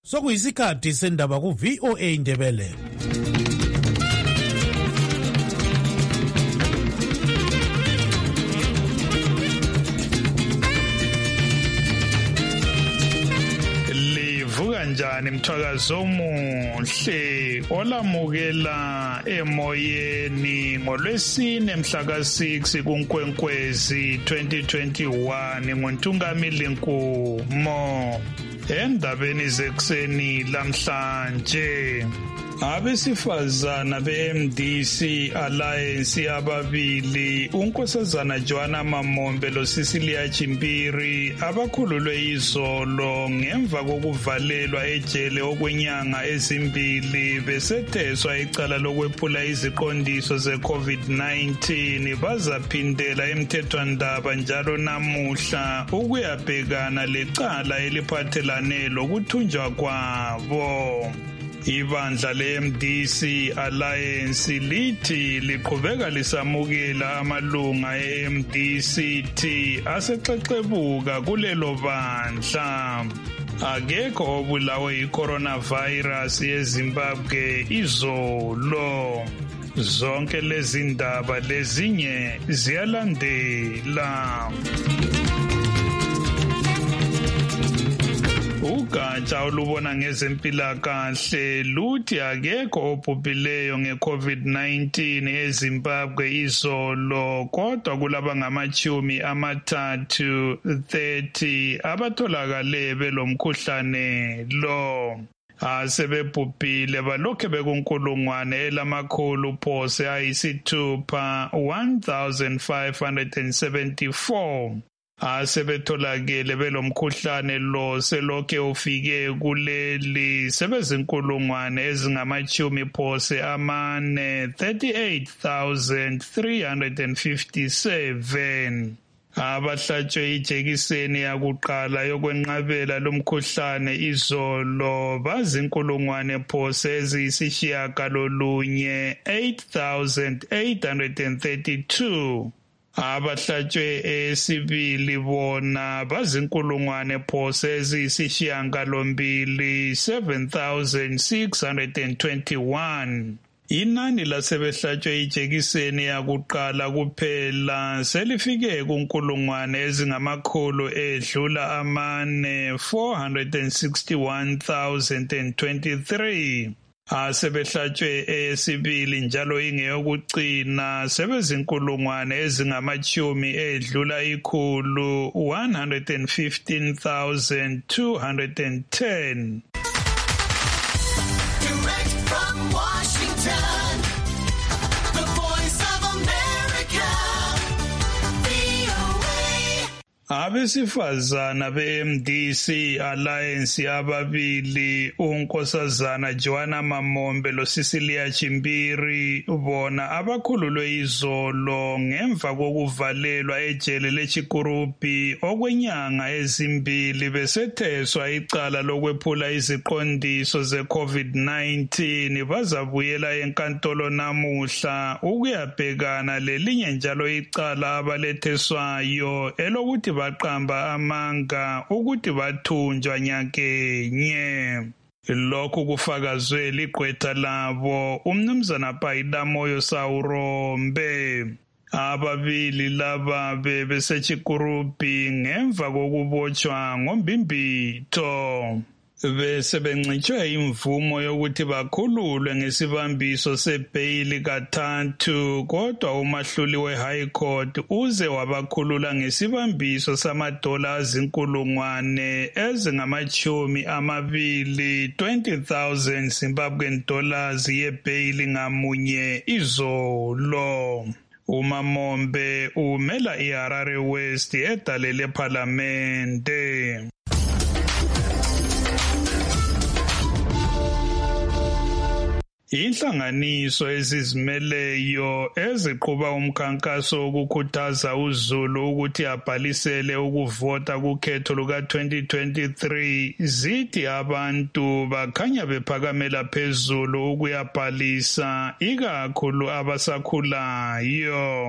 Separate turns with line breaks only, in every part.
Sokuyisikhathi sendaba ku VOA Indebele. Livuka njani mthwakazo omuhle olamukela emoyeni ngolwesine mhla ka-6 kuNkwenkwezi 2021 nguNtungamili Nkumo. Endabeni zekuseni lamhlanje abesifazana be-MDC Alliance ababili unkosazana Joanna Mamombe loCecilia Chimpiri abakhululwe izolo ngemva kokuvalelwa ejele okwenyanga ezimbili besetheswa icala lokwephula iziqondiso ze-COVID-19 bazaphindela emthethwandaba njalo namuhla ukuyabhekana lecala eliphathelane lokuthunjwa kwabo. Ibandla le-MDC Alliance lithi liqhubeka lisamukela amalunga e-MDCT asexexebuka kulelo bandla. Akekho obulawe i-coronavirus yeZimbabwe izolo. Zonke lezi ndaba lezinye ziyalandela. Ugatsha olubona ngezempilakahle luthi akekho obhubhileyo nge-COVID-19 eZimbabwe izolo, kodwa kulaba ngama-30 abatholakale belomkhuhlane lo. Asebebhubhile balokhe bekunkulungwane elamakhulu phose ayisithupha 1574. Asebetholakele belomkhuhlane lo selokhe ufike kuleli sebezinkulungwane ezingamachumi phose amane 38,357. Abahlatshwe ijekiseni yakuqala yokwenqabela lomkhuhlane izolo bazinkulungwane phose eziyisishiyagalolunye 8,832. Abahlatshwe esibili bona bazinkulungwane phose eziyisishiyagalombili 7,621. Inani lasebehlatshwe ijekiseni yakuqala kuphela selifike kunkulungwane ezingamakhulu edlula amane 461,023. Asebehlatshwe esibili njalo ingeyokucina sebezinkulungwane ezingamachumi edlula ikhulu 115,210. Direct from Washington, the Voice of America, VOA. Abesifazana be-MDC Alliance ababili unkosazana Joanna Mamombe loCecilia Chimpiri bona abakhululwe izolo ngemva kokuvalelwa ejele leChikurupi okwenyanga ezimbili besetheswa icala lokwephula iziqondiso ze-COVID-19 bazabuyela enkantolo namuhla ukuyabhekana lelinye njalo icala abaletheswayo elokuthi baqamba amanga ukuthi bathunjwa nyakenye. Lokhu kufakazwe ligqwetha labo umnumzana Payidamoyo Sawurombe. Ababili laba beseChikurupi ngemva kokubotshwa ngoMbimbitho. Besebencitshwe imvumo yokuthi bakhululwe ngesibambiso sebheyili kathathu, kodwa umahluli we-High Court uze wabakhulula ngesibambiso samadola azinkulungwane ezingamachumi amabili 20,000 Zimbabwean dollars yebheyili ngamunye izolo. uMamombe umela iHarare West edale lephalamende. Inhlanganiso ezizimeleyo eziqhuba umkhankaso wokukhuthaza uZulu ukuthi abhalisele ukuvota kukhetho luka-2023 zithi abantu bakhanya bephakamela phezulu ukuyabhalisa ikakhulu abasakhulayo.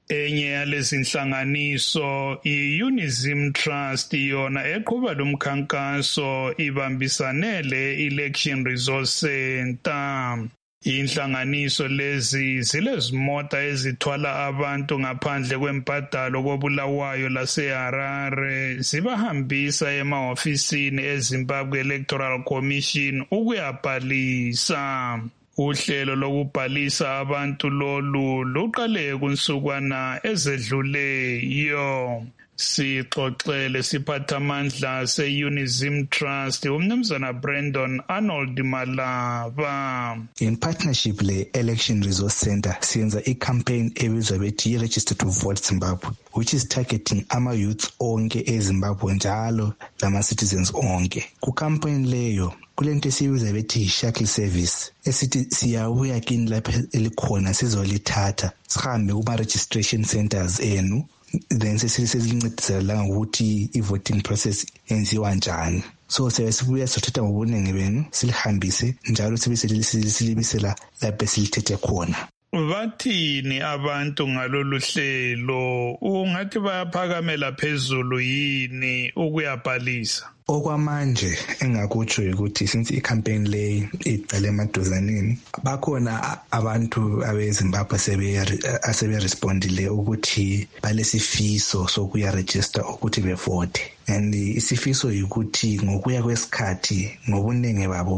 Enye yalezi nhlanganiso i-Unizim Trust yona eqhuba lo mkhankaso ibambisane le-Election Resource Center. Inhlanganiso lezi zilezimota ezithwala abantu ngaphandle kwembadalo koBulawayo laseHarare zibahambisa emahofisini eZimbabwe Electoral Commission ukuyabhalisa. Uhlelo lokubhalisa abantu lolu luqale kunsukwana ezedluleyo. Sixoxele siphathamandla se-Unizim Trust uMnumzana Brandon Arnold Malava.
In partnership le-Election Resource Center siyenza i-campaign ebizwa bethi i-Register to Vote Zimbabwe, which is targeting ama-youths onke eZimbabwe njalo lama-citizens onke. Ku-campaign leyo kulento esiyibiza bethi i-shuttle service esithi siyabuya kini lapha elikhona sizolithatha sihambe kuma-registration centers enu then sesilincedisela la ngokuthi i-voting process yenziwa njani. So sibuya sothatha ngobuningi benu silihambise njalo sibe silibisela lapho silithethe khona.
Bathini abantu ngalolu hlelo? Ungathi bayaphakamela phezulu yini ukuyabhalisa?
Okwamanje engakutsho ukuthi since i-campaign leyi iqale emaduzaneni bakhona abantu abeZimbabwe asebe-respondile ukuthi balesifiso sokuya-register ukuthi bevote. And isifiso yikuthi ngokuya kwesikhathi ngobuningi babo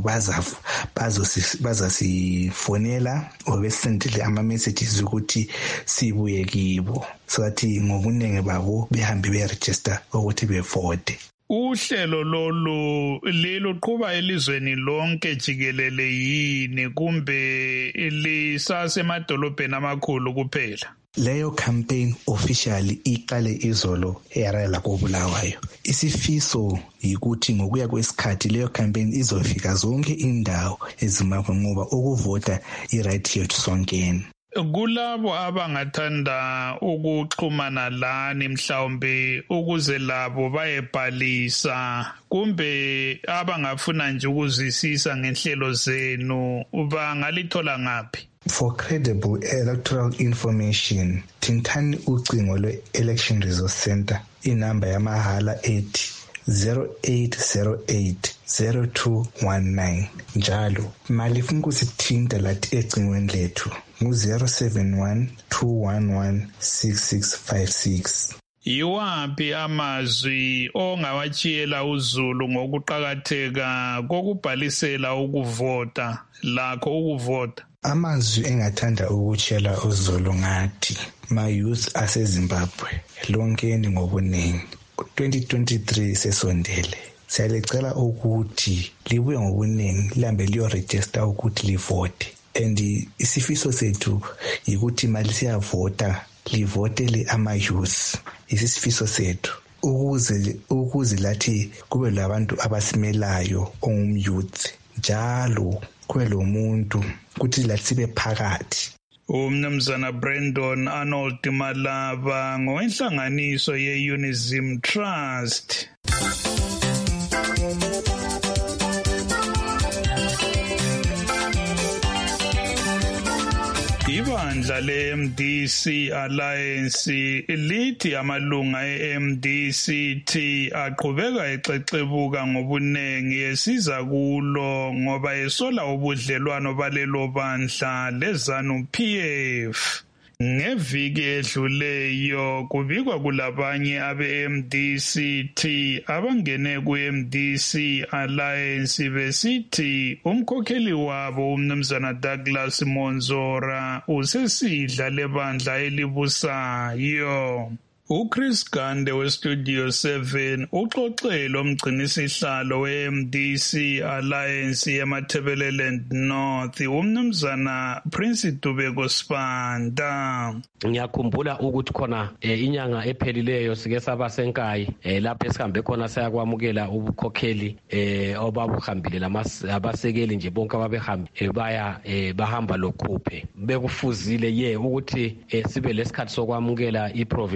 bazasifonela or besendele ama-messages ukuthi sibuye kibo so that ngobuningi babo behambe be-register ukuthi bevote.
Uhlelo lolu liluqhuba elizweni lonke jikelele yini kumbe lisasemadolobheni amakhulu kuphela?
Leyo campaign officially iqale izolo eHarare lakoBulawayo. Isifiso yikuthi ngokuya kwesikhathi leyo campaign izofika zonke indawo eZimbabwe ngoba ukuvota i-right yethu sonkeni.
Kulabo abangathanda ukuxhumana lani mhlawumbe ukuze labo bayebhalisa kumbe abangafuna nje ukuzwisisa ngenhlelo zenu bangalithola ngaphi?
For credible electoral information, thintani ucingo lwe-Election Resource Center inamba yamahala ethi 0808-0219 njalo malifuna ukusithinta lathi ecingweni lethu ngu-071-211-6656.
Yiwaphi amazwi ongawatshiyela uZulu ngokuqakatheka kokubhalisela ukuvota lakho ukuvota?
Amazwi engathanda ukutshela uZulu ngathi ma-youth aseZimbabwe lonkeni ngobuningi. 2023 sesondele. Siyalicela ukuthi libuye ngobuningi lihambe liyoregister ukuthi livote. And isifiso sethu yikuthi mali siyavota livotele ama-youth. Isisifiso sethu ukuze lathi kube labantu abasimelayo ongumyouth njalo kube lo muntu ukuthi lathi sibe phakathi.
Umnumzana Brandon Arnold Malava ngowenhlanganiso ye-Unizim Trust. Ibandla le-MDC Alliance lithi amalunga e-MDCT aqhubeka exexebuka ngobunengi esiza kulo ngoba esola ubudlelwano balelo bandla leZANU-PF. Ngeviki edluleyo kubikwa kulabanye abe-MDCT abangene ku-MDC Alliance besithi umkhokheli wabo uMnumzana Douglas Monzora usesidla lebandla elibusayo. uChris Gande weStudio 7 uxoxele umgcinisihlalo we-MDC Alliance yeMatabeleland North uMnumzana Prince Dubeko Sibanda.
Ngiyakhumbula ukuthi khona inyanga ephelileyo sike saba senkayi lapho esihambe khona sayakwamukela ubukhokheli obabuhambile abasekeli nje bonke ababehambe baya bahamba lokhuphe bekufuzile ukuthi sibe lesikhathi sokwamukela i-provincial executive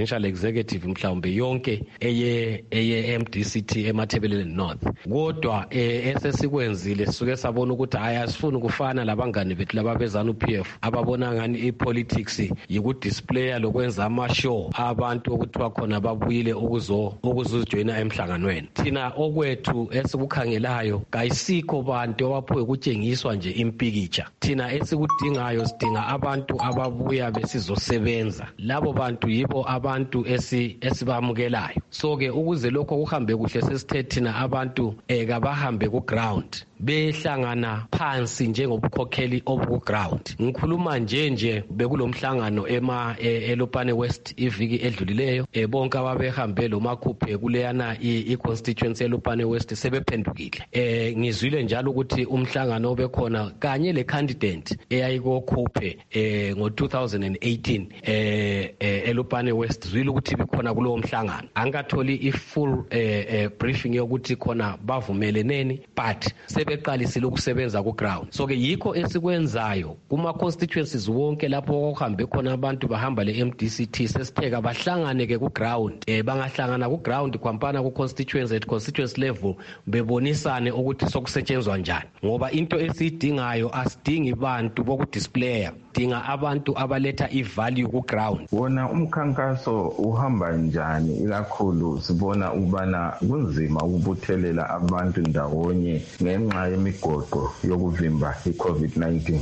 executive mhlawumbe yonke eye MDCT eMatabeleland North. Kodwa esesikwenzile sisuke sabona ukuthi hayi asifuni kufana labangani bethu lababezana uPF ababona ngani ipolitics yikudisplaya lokwenza ama-show abantu ukuthi bakhona babuyile ukuzojoyina emhlanganweni. Thina okwethu esikukhangelayo kayisikho bantu abaphowe kutshengiswa nje impikitsha. Thina esikudingayo sidinga abantu ababuya besizosebenza. Labo bantu yibo abantu esibamukelayo. So ke ukuze lokho kuhambe kuhle sesithe thina abantu kabahambe ku ground behlangana phansi njengobukhokheli obuground. Ngikhuluma nje bekulomhlangano eLupane West iviki edlulileyo bonke ababehambe lo makhuphe kuleyana iconstituency eLupane West sebephendukile. Ngizwile njalo ukuthi umhlangano obekhona kanye le candidate eyayikokhuphe ngo2018 eLupane West zwile ukuthi bikhona kulowo mhlangano. Angatholi ifull briefing yokuthi khona bavumeleneni but sebeqalisile ukusebenza ku ground. So ke yikho esikwenzayo kuma constituencies wonke lapho okuhambe khona abantu bahamba le MDCT sesitheka bahlangane ke ku ground. Bangahlangana ku ground kwampana ku constituency at constituency level bebonisane ukuthi sokusetshenzwa njani. Ngoba into esidingayo asidingi bantu bokudisplaya, dinga abantu abaletha ivalue ku ground.
Wona umkhankaso uhamba njani ikakhulu sibona ubana kunzima ukubuthelela abantu ndawonye ngenxa yemigoqo yokuvimba iCovid-19.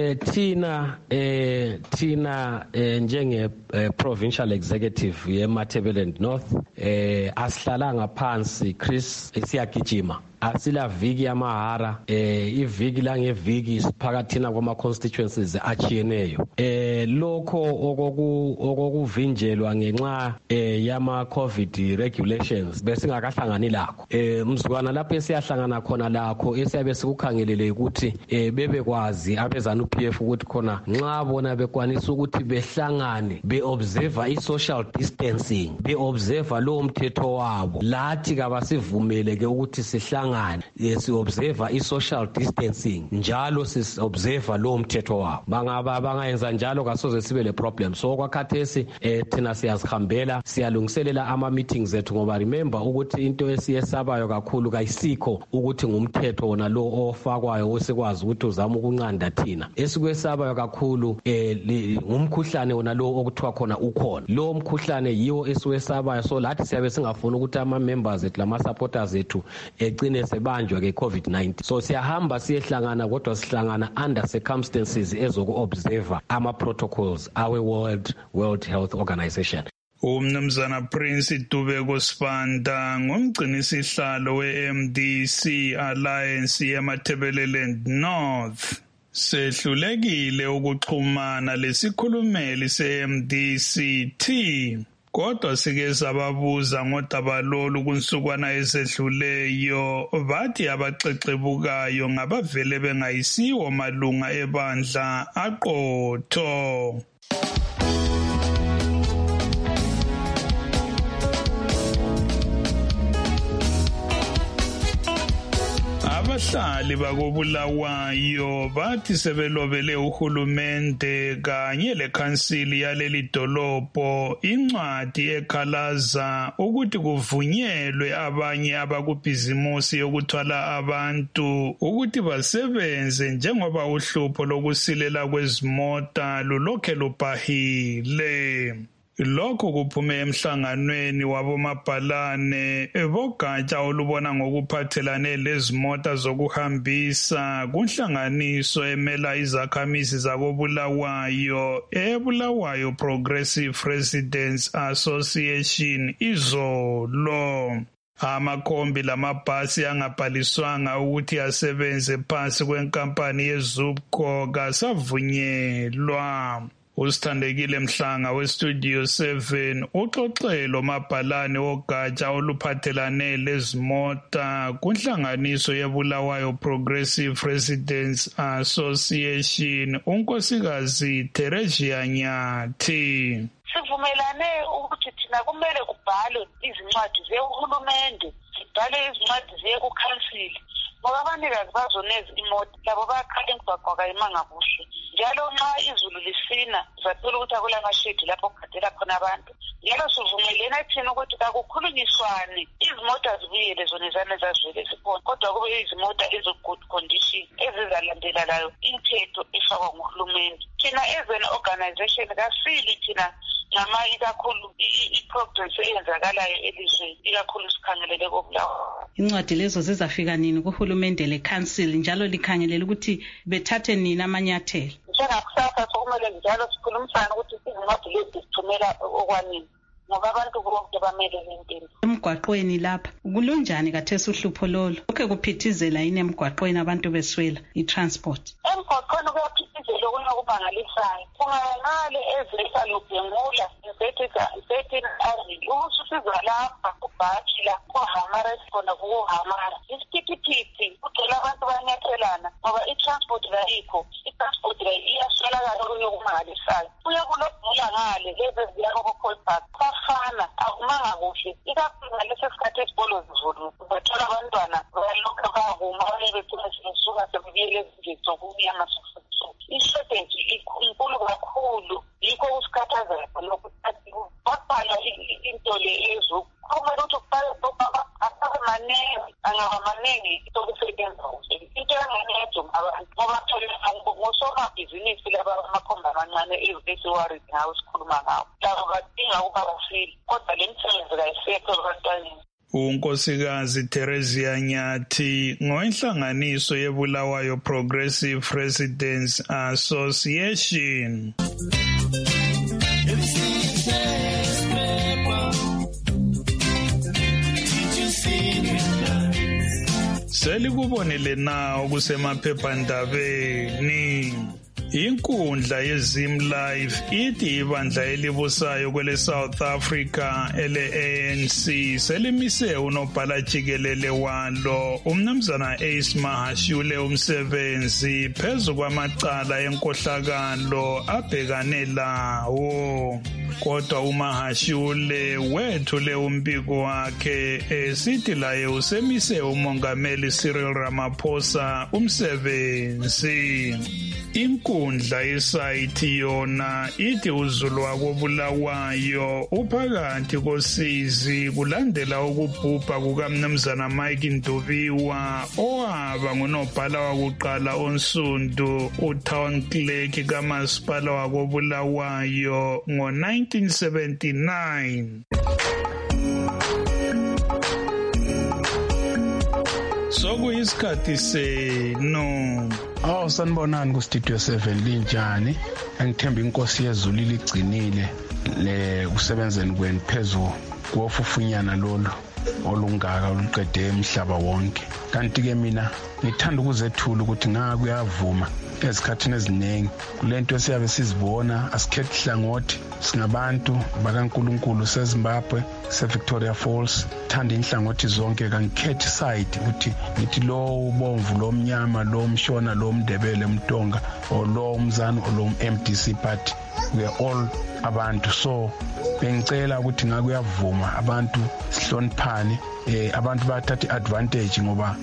Thina njenge provincial executive yeMatabeleland North asihlalanga phansi Chris siyagijima. Asila viki yamahara iviki la ngeviki siphakathina kwama constituencies achiyeneyo. Lokho okuvinjelwa ngenxa yama COVID regulations besingakahlangani lakho. Mzukwana lapho esiyahlangana khona lakho esiyabe sikukhangelele ukuthi bebekwazi abezana uPF ukuthi khona nxa bona bekwanisa ukuthi behlangane beobserve i-social distancing, beobserve lo mthetho wabo, lathi kabasivumele ke ukuthi sihlangane si-observe i-social distancing njalo si-observe lo mthetho wabo. Bangayenza njalo kasoze sibe le problem. So kwakhathesi thina siyazihambela siyalungiselela ama-meetings ethu ngoba remember ukuthi into esiyesabayo kakhulu kayisikho ukuthi ngumthetho wona lo ofakwayo osikwazi ukuthi uzama ukunqanda thina. Esikwesabayo kakhulu ngumkhuhlane wona lo okuthiwa khona ukhona. Lo mkhuhlane yiwo esiwesabayo. So lathi siyabe singafuni ukuthi ama-members ethu lama-supporters ethu egcine sebanjwa ke COVID-19. So siyahamba siyehlangana kodwa sihlangana under circumstances ezoku-observe ama-protocols awe World Health Organization.
Umnumzana Prince Dubeko Sibanda ngumgcinisihlalo we-MDC Alliance yeMatabeleland North. Sehlulekile ukuxhumana lesikhulumeli se-MDCT. Kodwa sike sababuza ngodaba lolu kunsukwana esedluleyo bathi abaxexebukayo ngabavele bengayisiwo malunga ebandla aqotho. Abahlali bakobulawayo bathi sebelobele uhulumende kanye lekhansili yaleli dolobho incwadi ekhalaza ukuthi kuvunyelwe abanye abakubhizimusi yokuthwala abantu ukuthi basebenze njengoba uhlupho lokusilela kwezimota lulokhe lubhahile. Lokho kuphume emhlanganweni wabomabhalane bogatsha olubona ngokuphathelane lezimota zokuhambisa kunhlanganiso emela izakhamizi zakobulawayo eBulawayo Progressive Residents Association izolo. Amakhombi lamabhasi angabhaliswanga ukuthi asebenze phansi kwenkampani yeZupco kasavunyelwa. Usithandekile Mhlanga weStudio 7 uxoxelo mabhalane ogatsha oluphathelane lezimota kunhlanganiso yeBulawayo Progressive Residents Association unkosikazi Teresia Nyathi.
Sivumelane ukuthi thina kumele kubhalwe izincwadi zehulumende, sibhale izincwadi zekukhansili ngoba abanikazi bazoneza imoto labo bakhala emgwaqo kayimanga kuhle. Njalo nxa izulu lisina uzathola ukuthi akulamashedi lapho kukhathela khona abantu njalo sivumelene thina ukuthi kakukhulunyiswane izimota zibuyele zona izane zazivele sikhona kodwa kube izimota ezo-good condition ezizalandela layo imithetho efakwa nguhulumende. Thina as an organization kasili thina ikakhulu i-progress eyenzakalayo elizweni ikakhulu sikhangelele koBulawayo.
Incwadi lezo zizafika nini kuhulumende le-council njalo likhangelela ukuthi bethathe nini amanyathelo?
Njengakusasa sokumele njalo sikhulumisana ukuthi izincwadi lezi zithumela okwanini ngoba abantu bonke bamele lempilo.
Emgwaqweni lapha kulunjani kathesi uhlupho lolo? Lokho kuphithizela yini emgwaqweni abantu beswela i-transport?
Emgwaqweni kuyaphithizela okunye okubangalisayo. Kungangale ezisa lubhengula zethi ususiza lapha kubhathi la kuhamara esikhona kuhamara. Isiphithiphithi kugcwele abantu bayanyathelana ngoba i-transport ayikho. I-transport iyaswelakala okunye okubangalisayo. Kuye kulobhula ngale lezi ziyakho-Colpark. Bafana akumanga kuhle ikakhulu ngalesi sikhathi esikolo zivulile bathola abantwana bayalokhu bahuma bethola sebesuka sebuyele ezindlini zokumnyama sokusuku. I-shortage inkulu kakhulu yikho kusikhathazayo lokhu babhala into le ezu kumele ukuthi angaba maningi sokusebenza kuhle into yanganejo abantu ngoba phela ngosomabhizinisi laba amakhomba amancane esiwari ngawo sikhuluma ngawo labo badinga ukuba bafile kodwa le msebenzi kayisekho ebantwaneni.
uNkosikazi Theresia Nyathi ngoinhlanganiso yeBulawayo Progressive Residents Association. Selikubonile na okusemaphephandabeni. Inkundla yeZim Live ithi ibandla elibusayo kwele South Africa ele-ANC selimise unobhala jikelele walo umnumzana Ace Mahashule umsebenzi phezu kwamacala enkohlakalo abhekane lawo. Kodwa uMahashule wethule umbiko wakhe esithi laye usemise umongameli Cyril Ramaphosa umsebenzi. Inkundla yesayithi yona ithi uZulu wakoBulawayo uphakathi kosizi kulandela ukubhubha kukamnumzana Mike Nduviwa owaba ngunobhala wakuqala onsundu uTown Clerk kamasipala wakoBulawayo ngo-1979. Sokuyisikhathi senu.
Sanibonani ku-Studio 7 linjani? Angithemba inkosi yezulu iligcinile le kusebenzeni kwenu phezu kofufunyana lolu olungaka oluqede emhlaba wonke. Kanti-ke mina ngithanda ukuzethula ukuthi kuyavuma ezikhathini eziningi kulento esiyabe sizibona asikhethi hlangothi singabantu bakaNkulunkulu seZimbabwe seVictoria Falls thanda inhlangothi zonke kangikhethi side ukuthi ngithi lo ubomvu lo mnyama lo mshona lo mndebele mtonga lo umzana lo MDC party we are all abantu. So bengicela ukuthi kuyavuma abantu sihloniphane abantu bathatha advantage ngoba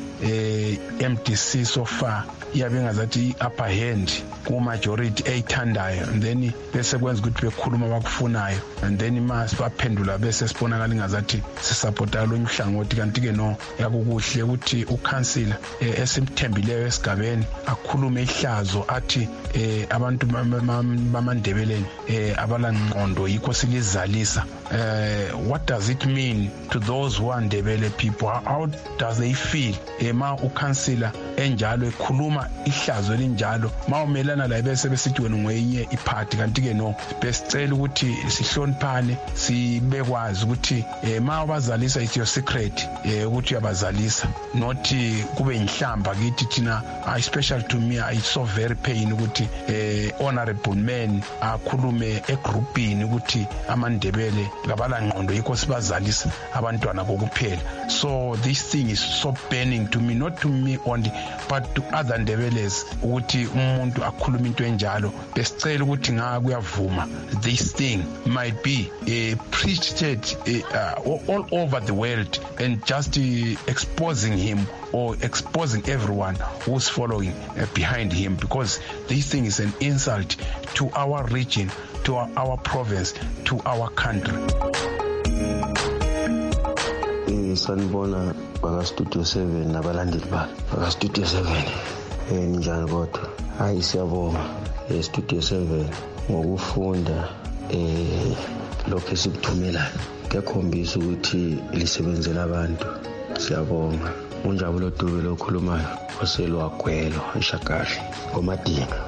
MDC so far iyabe ngazathi upper hand ku majority eyithandayo and then bese kwenza ukuthi bekhuluma abakufunayo and then mase baphendula bese sibonakala ngazathi sisupporta lo nhlangothi kanti ke no yakukuhle ukuthi ukansila esimthembileyo esigabeni akhulume ihlazo athi abantu bamandebeleni abalangqondo yikho silizalisa. What does it mean to those who are Ndebele people? How does they feel ma ukansila enjalo ekhuluma ihlazo elinjalo ma umelana la bese besithi wena ngwenye iphathi kanti ke no besicela ukuthi sihloniphane sibekwazi ukuthi ma ubazalisa it's your secret ukuthi uyabazalisa not kube inhlamba kithi thina especially to me it's so very pain ukuthi honorable men akhulume egroupini ukuthi amandebele ngabala ngqondo yikho sibazalisa abantwana kokuphela. So this thing is so burning to me, not to me only but to other Ndebelers ukuthi umuntu akhuluma into enjalo besicela ukuthi kuyavuma this thing might be preached all over the world and just exposing him or exposing everyone who's following behind him, because this thing is an insult to our region, to to our province, to our country.
Sanibona baka Studio 7 nabalandeli baka Studio 7 njani kodwa hayi siyabonga Studio 7 ngokufunda lokho esikuthumelayo kuyakhombisa ukuthi lisebenzela abantu. Siyabonga. Unjabulo Dube lo khulumayo oselwagwelo eShakahle ngoMadinga.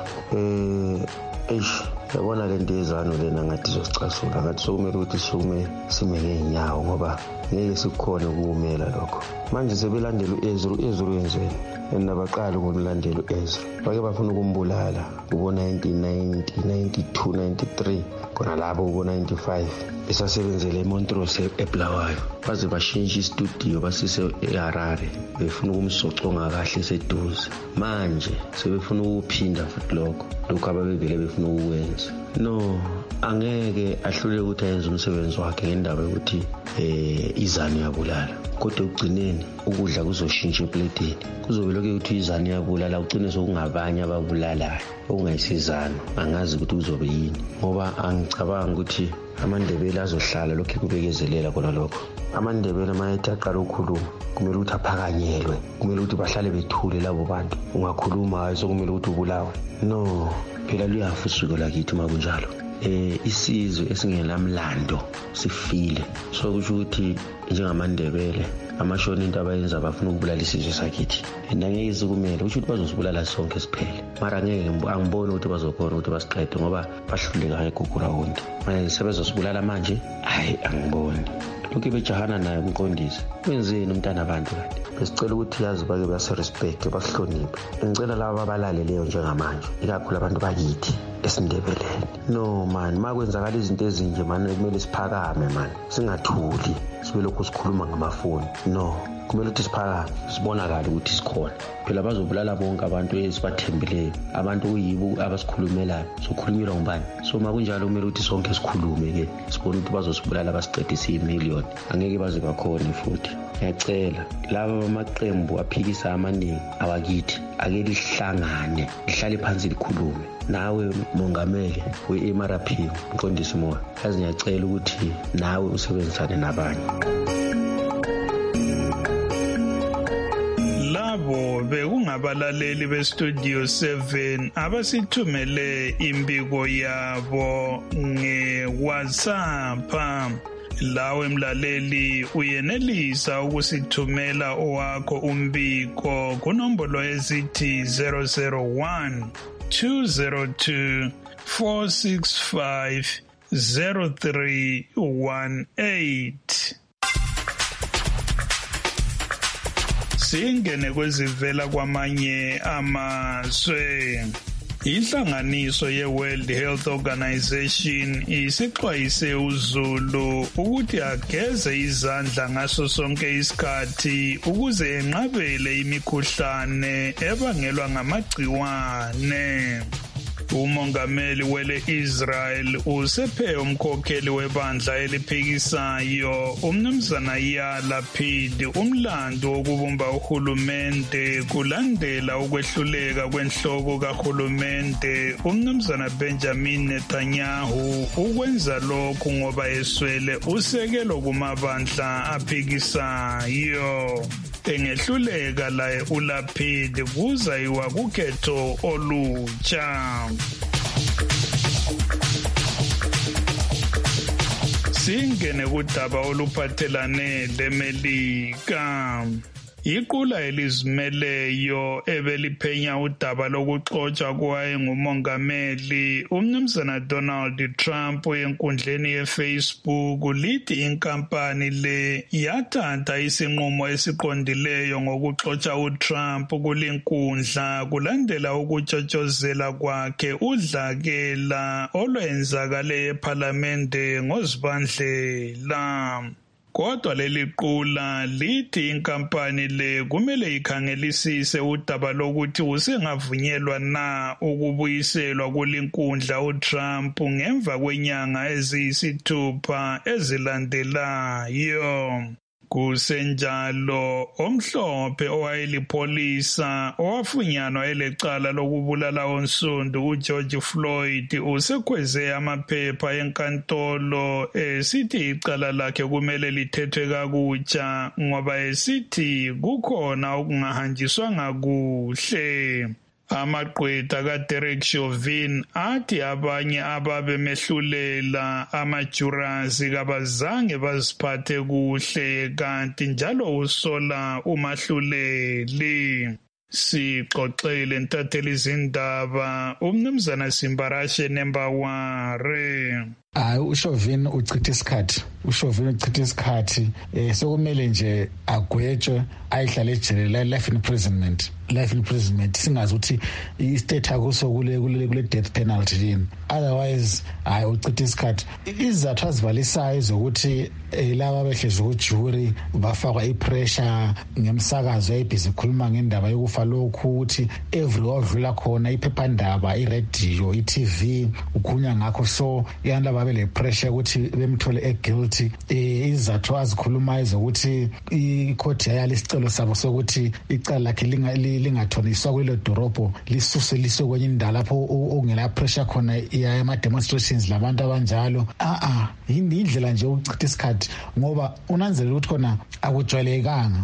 Yabona le nto ezano lena ngathi izosicasula ngathi sokumele ukuthi sime ngeenyawo ngoba ngeke sikhona ukuwumela lokho. Manje sebelandela uEzra yenzweni nabaqala ukulandela uEzra bake bafuna ukumbulala ubona 1990 92 93 kona labo ubona 95 esasebenzele eMontrose eBulawayo baze bashintsha istudio basise eHarare befuna ukumsoconga kahle seduze. Manje sebefuna ukuphinda futhi lokho ababevele befuna ukwenza. No, angeke ahlule ukuthi ayenze umsebenzi wakhe ngendaba yokuthi izani yabulala. Kodwa ugcineni ukudla kuzoshintsha eplateni. Kuzobe lokho ukuthi izani yabulala ugcine sokungabanye ababulalayo okungayisizana. Angazi ukuthi kuzobe yini ngoba angicabanga ukuthi amaNdebele azohlala lokho kubekezelela khona lokho. AmaNdebele mayethi aqala ukukhuluma kumele ukuthi aphakanyelwe, kumele ukuthi bahlale bethule labo bantu. Ungakhuluma hayi sokumele ukuthi ubulawe. No, phela luyafa usuku lakithi makunjalo. Isizwe esingenamlando sifile. So kusho ukuthi njengamaNdebele amashoni into abayenza bafuna ukubulala isizwe sakithi. Ngeke sikumele kusho ukuthi bazosibulala sonke siphele. Mara ngeke angiboni ukuthi bazokhona ukuthi basiqede ngoba bahluleka eGugura wonke. Manje sebezosibulala manje hayi angiboni. Lokho bejahana naye umqondisi. Wenzeni umntana abantu kanti? Besicela ukuthi yazi bake base respect basihloniphe. Ngicela laba abalaleleyo njengamanje ikakhulu abantu bakithi esindebeleni. No man, makwenzakala izinto ezinje man kumele siphakame man. Singathuli sibe lokho sikhuluma ngamafoni. No, kumele ukuthi siphakame sibonakala ukuthi sikhona. Phela bazobulala bonke abantu esibathembileyo. Abantu kuyibo abasikhulumelayo. Sokhulumela ngubani? So makunjalo kumele ukuthi sonke sikhulume ke. Sibone ukuthi bazosibulala basiqedise imillion. Angeke baze bakhona futhi. Ngiyacela laba amaqembu aphikisa amaningi awakithi ake lihlangane lihlale phansi likhulume. Nawe mongameli weMRP umqondisi moya yazi ngiyacela ukuthi nawe usebenzisane nabanye.
Labo bekungabalaleli beStudio 7 abasithumele imbiko yabo ngeWhatsApp. Lawe mlaleli uyenelisa ukusithumela owakho umbiko kunombolo ezithi 001 202 465 0318. Singene kwezivela kwamanye amazwe. Inhlanganiso ye-World Health Organization isixwayise uZulu ukuthi ageze izandla ngaso sonke isikhathi ukuze enqabele imikhuhlane ebangelwa ngamagciwane. Umongameli wele-Israel usephe umkhokheli webandla eliphikisayo uMnumzana Yair Lapid umlando wokubumba uhulumende kulandela ukwehluleka kwenhloko kahulumende uMnumzana Benjamin Netanyahu ukwenza lokhu ngoba eswele usekelo kumabandla aphikisayo. Engehluleka laye uLapid kuzayiwa kukhetho olutsha. Singene kudaba oluphathelane leMelika. Iqula elizimeleyo ebeliphenya udaba lokuxotshwa kwaye ngumongameli uMnumzana Donald Trump enkundleni yeFacebook lithi inkampani le yathatha isinqumo esiqondileyo ngokuxotsha uTrump kulinkundla kulandela ukutshotshozela kwakhe udlakela olwenzakale ePhalamende ngoZibandlela. Kodwa leli qula lithi inkampani le kumele ikhangelisise udaba lokuthi usengavunyelwa na ukubuyiselwa kulinkundla uTrump ngemva kwenyanga eziyisithupha ezilandelayo. Kusenjalo omhlophe owayelipholisa owafunyanwa elecala lokubulala onsundu uGeorge Floyd usekhweze amaphepha enkantolo esithi icala lakhe kumele lithethwe kakutsha ngoba esithi kukhona okungahanjiswanga kuhle. Amaqwetha kaDerek Chauvin athi abanye ababemehlulela amajurasi kabazange baziphathe kuhle kanti njalo usola umahluleli. Sixoxele ntatheli zindaba umnumzana Simbarashe Nembaware.
uShauvin uchitha isikhathi sokumele nje agwetshwe ayihlale ejele life imprisonment singazi ukuthi istate akuso kule death penalty yini. Otherwise uchitha isikhathi. Izathu azivalisayo zokuthi laba abehlezi kujuri bafakwa ipressure ngemsakazo ebhizi khuluma ngendaba yokufa lokhu ukuthi every odlula khona iphephandaba iradio iTV ukunya ngakho so yalaba bele pressure ukuthi bemthole guilty. Izathu azikhulumayo zokuthi icourt yayalisicelo sabo sokuthi icala lakhe lingathoniswa kwelo dorobho lisuse liswe kwenye indawo lapho ongela pressure khona ama demonstrations labantu abanjalo. Indlela nje ukuchitha isikhathi ngoba unanzelela ukuthi khona akujwayelekanga.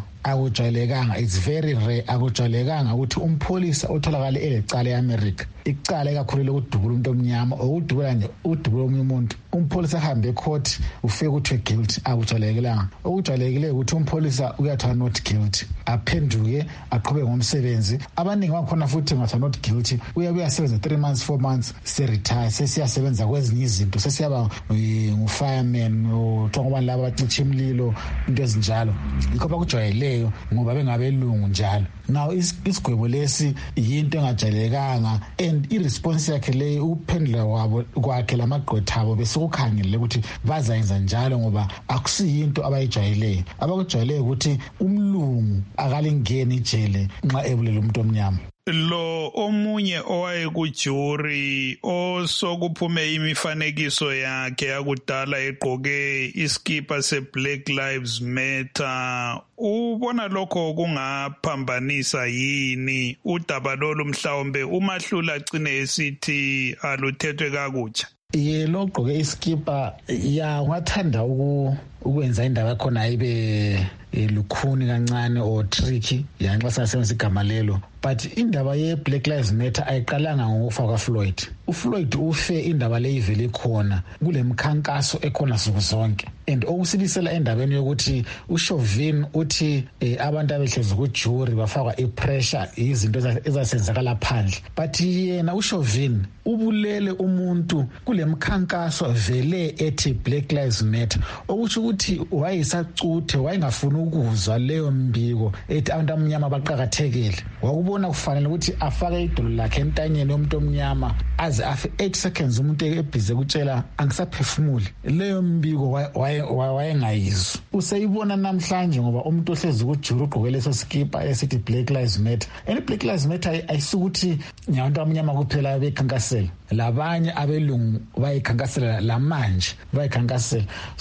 It's very rare. Akujwayelekanga ukuthi umpholisa otholakala elecala eAmerica icala kakhulu lokudubula umuntu omnyama okudubula nje udubula omunye umuntu umpholisa ahambe ecourt ufike ukuthi guilty. Akujwayelekanga. Okujwayelekile ukuthi umpholisa uyathiwa not guilty aphenduke aqhubeke ngomsebenzi. Abaningi bakhona futhi ngathiwa not guilty uyasebenza 3 months 4 months retire sesiyasebenza kwezinye izinto sesiyaba ngu-fireman uthoba laba bacithi imlilo into ezinjalo. Yikho bakujwayele ngoba bengabelungu njalo. Now isigwebo lesi yinto engajayelekanga and irresponse yakhe le uphendula kwakhe lamagqwethabo bese kukhangele ukuthi bazayenza njalo ngoba akusiyinto abayijwayeleyo. Abakujwayeleyo ukuthi umlungu akalingeni ijele nxa ebulela umuntu omnyama.
Lo omunye owayekujuri osokuphume imifanekiso yakhe yakudala egqoke iskipa seBlack Lives Matter ubona lokho kungaphambanisa yini udaba lolu mhlawumbe umahlula agcine esithi aluthethwe kakutsha?
Lo gqoke iskipa ungathanda ukwenza indaba khona ibe lukhuni kancane or tricky yanxa sasebenzisa igama lelo. But indaba ye-Black Lives Matter ayiqalanga ngokufa kwaFloyd. uFloyd ufe indaba le ivele khona kule mkhankaso ekhona suku zonke. And okusilisela endabeni yokuthi uShauvin uthi abantu abehlezi kujuri bafakwa ipressure izinto ezasenzakala phandle. But yena uShauvin ubulele umuntu kule mkhankaso vele ethi Black Lives Matter okusho ukuthi wayesacuthe wayengafuna ukuzwa leyo mbiko ethi abantu abamnyama baqhakathekile. Wakubona kufanele ukuthi afake idolo lakhe entanyeni yomuntu omnyama aze afe 8 seconds umuntu ebhize kutshela angisaphefumuli. Leyo mbiko wayengayizwa. Useyibona namhlanje ngoba umuntu ohlezi kujuri ugqoke leso skipa esithi Black Lives Matter. And Black Lives Matter ayisukuthi nyabantu abamnyama kuphela bekhankasela. Labanye abelungu bayikhankasela lamanje bayikhankasela.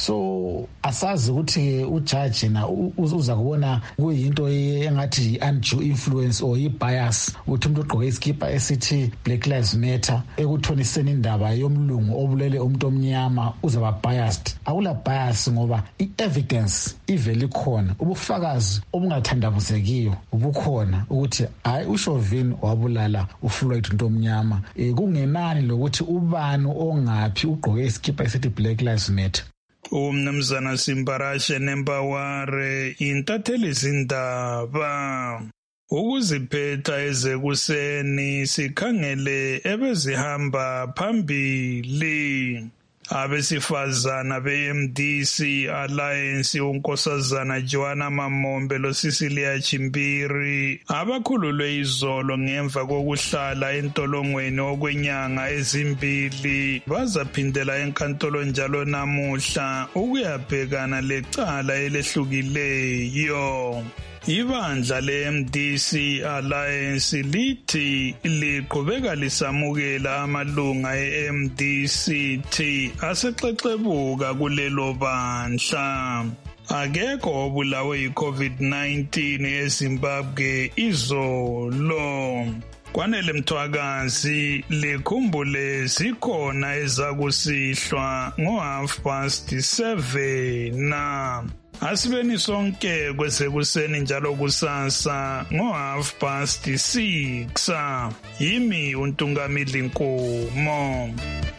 So asazi ukuthi ujudge na uza kubona kuyinto engathi undue influence or bias ukuthi umuntu ogqoke iskipa esithi Black Lives Matter ekuthoniseni indaba yomlungu obulele umuntu omnyama uzaba biased. Akula bias ngoba i-evidence ivele khona, ubufakazi obungathandabuzekiyo ubukhona ukuthi hayi uShauvin wabulala uFloyd umuntu omnyama. Kungenani lokuthi ubani ongaphi ugqoke iskipa esithi Black Lives Matter.
Umnumzana Simbarashe Nembaware intatheli zindaba. Ukuziphetha ezekuseni sikhangele ebezihamba phambili. Abesifazana beMDC Alliance unkosazana Joanna Mamombe lo Cecilia Chimbiri abakhululwe izolo ngemva kokuhlala entolongweni okwenyanga ezimbili bazaphindela enkantolo njalo namuhla ukuyabhekana lecala elehlukileyo. Ibandla le-MDC Alliance lithi liqhubeka lisamukela amalunga e-MDCT asexexebuka kulelo bandla. akekho obulawe yi-COVID-19 eZimbabwe izolo. Kwanele Mthwakazi likhumbule zikhona ezakusihlwa ngo-7:30 na. Asibeni sonke kwesekuseni njalo kusasa ngo-6:30. Yimi uNtungamidli Nkomo.